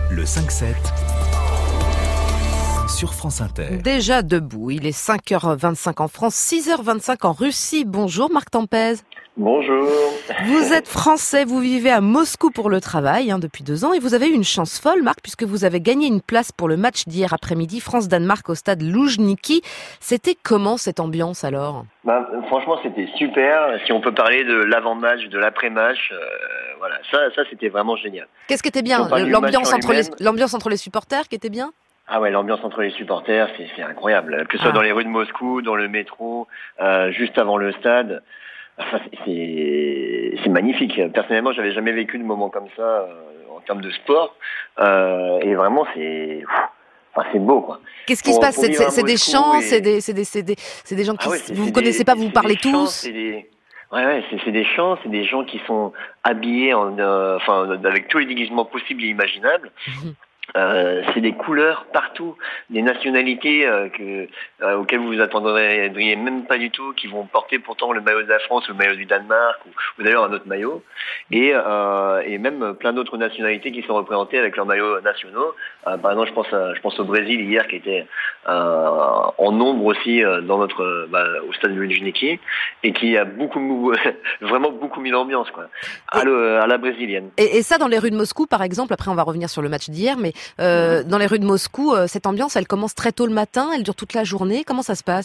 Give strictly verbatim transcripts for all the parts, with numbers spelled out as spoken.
Le cinq sept sur France Inter. Déjà debout, il est cinq heures vingt-cinq en France, six heures vingt-cinq en Russie. Bonjour Marc Tempez. Bonjour. Vous êtes français, vous vivez à Moscou pour le travail hein, depuis deux ans et vous avez eu une chance folle Marc puisque vous avez gagné une place pour le match d'hier après-midi France-Danemark au stade Loujniki. C'était comment cette ambiance alors ? Ben, franchement c'était super, si on peut parler de l'avant-match, de l'après-match, euh, voilà, ça, ça c'était vraiment génial. Qu'est-ce qui était bien ? Si L'ambiance entre, les, l'ambiance entre les supporters qui était bien ? Ah ouais, l'ambiance entre les supporters, c'est, c'est incroyable. Que ce soit ah. dans les rues de Moscou, dans le métro, euh, juste avant le stade, enfin, c'est, c'est magnifique. Personnellement, j'avais jamais vécu de moment comme ça euh, en termes de sport, euh, et vraiment c'est, enfin, c'est beau quoi. Qu'est-ce qui pour, se passe ? C'est, c'est, c'est des chants, et... c'est des, c'est des, c'est des, c'est des gens qui ah ouais, c'est, vous c'est connaissez des, pas, vous vous parlez tous. Chants, c'est des... Ouais, ouais, c'est, c'est des chants, c'est des gens qui sont habillés en, euh, enfin, avec tous les déguisements possibles et imaginables. Mmh. Euh, c'est des couleurs partout, des nationalités euh, que, euh, auxquelles vous vous attendriez même pas du tout, qui vont porter pourtant le maillot de la France ou le maillot du Danemark ou, ou d'ailleurs un autre maillot, et, euh, et même plein d'autres nationalités qui sont représentées avec leurs maillots nationaux. Euh, par exemple, je pense, à, je pense au Brésil hier qui était euh, en nombre aussi euh, dans notre bah, au stade de Loujniki et qui a beaucoup vraiment beaucoup mis l'ambiance quoi, à, le, à la brésilienne. Et, et ça dans les rues de Moscou par exemple. Après on va revenir sur le match d'hier, mais Euh, dans les rues de Moscou, euh, cette ambiance, elle commence très tôt le matin, elle dure toute la journée. Comment ça se passe ?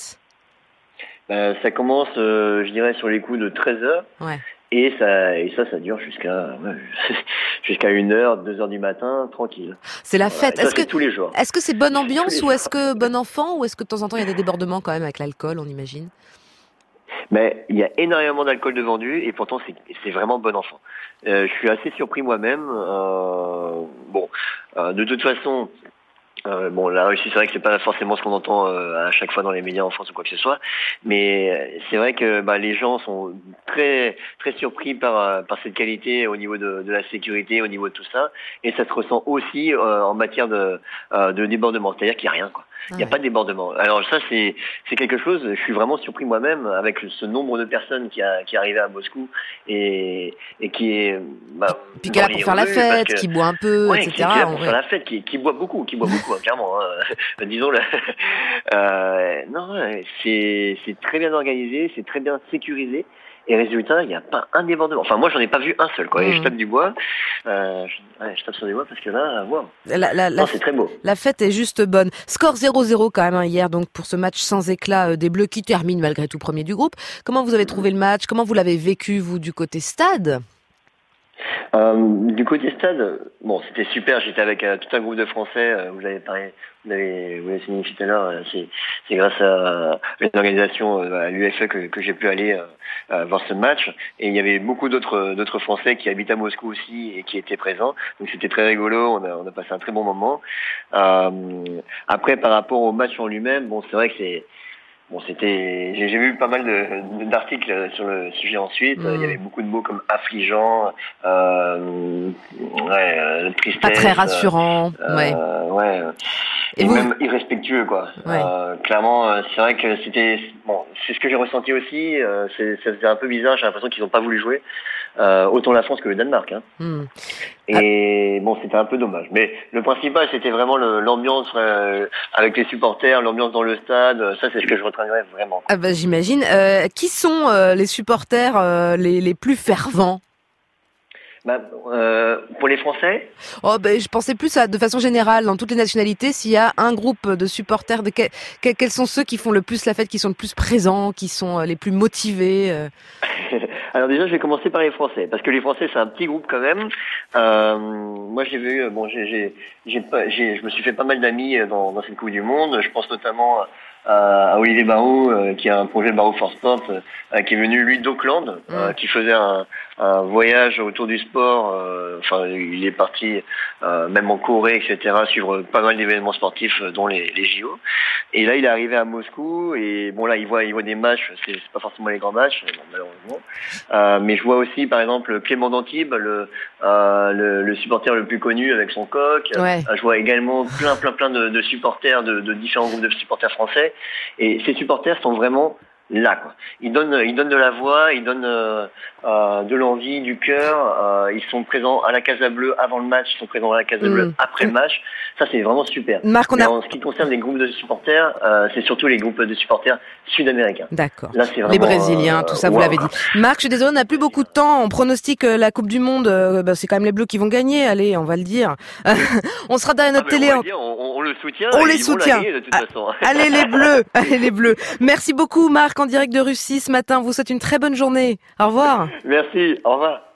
Ben, ça commence, euh, je dirais, sur les coups de treize heures. Ouais. Et ça, et ça, ça dure jusqu'à ouais, jusqu'à une heure, deux heures du matin, tranquille. C'est la fête. Ouais, est-ce ça, que tous les jours. Est-ce que c'est bonne ambiance ou est-ce que bon enfant ou est-ce que de temps en temps il y a des débordements quand même avec l'alcool, on imagine ? Mais il y a énormément d'alcool de vendu et pourtant c'est, c'est vraiment bon enfant. Euh, je suis assez surpris moi-même. Euh, bon, euh, de toute façon, euh, bon la Russie c'est vrai que c'est pas forcément ce qu'on entend euh, à chaque fois dans les médias en France ou quoi que ce soit, mais c'est vrai que bah, les gens sont très très surpris par par cette qualité au niveau de, de la sécurité, au niveau de tout ça, et ça se ressent aussi euh, en matière de euh, de débordement, c'est-à-dire qu'il y a rien quoi. Il n'y a pas de débordement. Alors ça, c'est c'est quelque chose, je suis vraiment surpris moi-même avec ce nombre de personnes qui a qui est arrivé à Moscou et et qui est bah, puis qu'elle a pour faire la fête, que, qui boit un peu, ouais, et cetera. Qui, qui a pour ouais. faire la fête, qui qui boit beaucoup, qui boit beaucoup, hein, clairement. Hein. Disons le. Euh, non, c'est c'est très bien organisé, c'est très bien sécurisé. Et résultat, il n'y a pas un débordement. Enfin, moi, j'en ai pas vu un seul, quoi. Et mmh. je tape du bois. Euh, je, ouais, je tape sur des bois parce que là, wow. La, la, non, c'est très beau. La fête est juste bonne. Score zéro zéro quand même hein, hier, donc pour ce match sans éclat euh, des Bleus qui termine malgré tout premier du groupe. Comment vous avez trouvé le match ? Comment vous l'avez vécu, vous, du côté stade ? Euh, du côté stade, bon, c'était super. J'étais avec euh, tout un groupe de Français. Euh, vous l'avez parlé, vous l'avez, vous l'avez signifié tout à l'heure. Euh, c'est, c'est grâce à une organisation euh, à l'U F A que, que j'ai pu aller euh, euh, voir ce match. Et il y avait beaucoup d'autres, d'autres Français qui habitent à Moscou aussi et qui étaient présents. Donc c'était très rigolo. On a, on a passé un très bon moment. Euh, après, par rapport au match en lui-même, bon, c'est vrai que c'est Bon, c'était, j'ai, j'ai vu pas mal de, d'articles sur le sujet ensuite. Mmh. Il y avait beaucoup de mots comme affligeant, euh, ouais, euh, tristesse. Pas très rassurant, euh, ouais. ouais. Et, et vous... même irrespectueux, quoi. Ouais. Euh, clairement, c'est vrai que c'était, bon, c'est ce que j'ai ressenti aussi. Euh, c'est, ça faisait un peu bizarre. J'ai l'impression qu'ils n'ont pas voulu jouer. Euh, autant la France que le Danemark. Hein. Mmh. Et ah. bon, c'était un peu dommage. Mais le principal, c'était vraiment le, l'ambiance euh, avec les supporters, l'ambiance dans le stade. Ça, c'est ce que je retiendrai vraiment. Ah bah, j'imagine. Euh, qui sont euh, les supporters euh, les, les plus fervents ? Bah, euh, pour les Français ? Oh, ben, je pensais plus à, de façon générale, dans toutes les nationalités, s'il y a un groupe de supporters, de que, que, quels sont ceux qui font le plus la fête, qui sont le plus présents, qui sont les plus motivés euh... Alors déjà, je vais commencer par les Français, parce que les Français, c'est un petit groupe quand même. Euh, moi, j'ai vu, bon, j'ai, j'ai, j'ai, j'ai, je me suis fait pas mal d'amis dans, dans cette Coupe du Monde. Je pense notamment à, à Olivier Barraud, euh, qui a un projet Barraud for Sport, euh, qui est venu lui d'Auckland, mmh. euh, qui faisait un, un voyage autour du sport. Euh, enfin, il est parti euh, même en Corée, et cetera, suivre pas mal d'événements sportifs, dont les, les J O. Et là, il est arrivé à Moscou et bon là, il voit, il voit des matchs. C'est, c'est pas forcément les grands matchs, bon, malheureusement. Euh, mais je vois aussi, par exemple, Clément d'Antibes, le, euh, le, le supporter le plus connu avec son coq. Ouais. Euh, je vois également plein, plein, plein de, de supporters de, de différents groupes de supporters français. Et ces supporters sont vraiment là, quoi. Ils donnent, ils donnent de la voix, ils donnent euh, euh, de l'envie, du cœur. Euh, ils sont présents à la Casa Bleue avant le match, ils sont présents à la Casa Bleue mmh. après le match. Ça, c'est vraiment super. Marc, on Mais a... en ce qui concerne les groupes de supporters, euh, c'est surtout les groupes de supporters sud-américains. D'accord. Là, c'est vraiment, les Brésiliens, euh, tout ça, wow. Vous l'avez dit. Marc, je suis désolée, on n'a plus beaucoup de temps. On pronostique la Coupe du Monde. Euh, bah, c'est quand même les Bleus qui vont gagner. Allez, on va le dire. on sera derrière notre ah, télé. On, va dire, on, on le soutient. On et les ils soutient. Vont la gagner, de toute ah, façon. Allez les Bleus. Allez les Bleus. Merci beaucoup, Marc, en direct de Russie ce matin. Vous souhaite une très bonne journée. Au revoir. Merci. Au revoir.